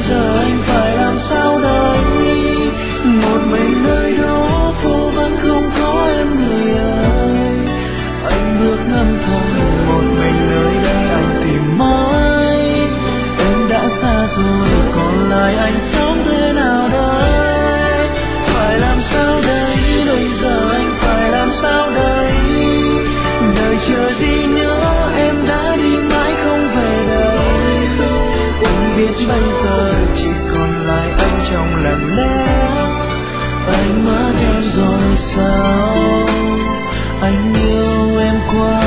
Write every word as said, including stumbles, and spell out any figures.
giờ anh phải làm sao đây? Một mình nơi đó phố vắng không có em người ơi. Anh bước ngâm thôi, một mình nơi đây anh tìm mãi. Em đã xa rồi, còn lại anh sống thế nào đây? Phải làm sao đây, bây giờ anh phải làm sao đây? Đời chờ gì nữa, em đã đi mãi không về đây. Em biết bây giờ chỉ còn lại anh trong lặng lẽ. Anh mất em rồi sao? Anh yêu em quá.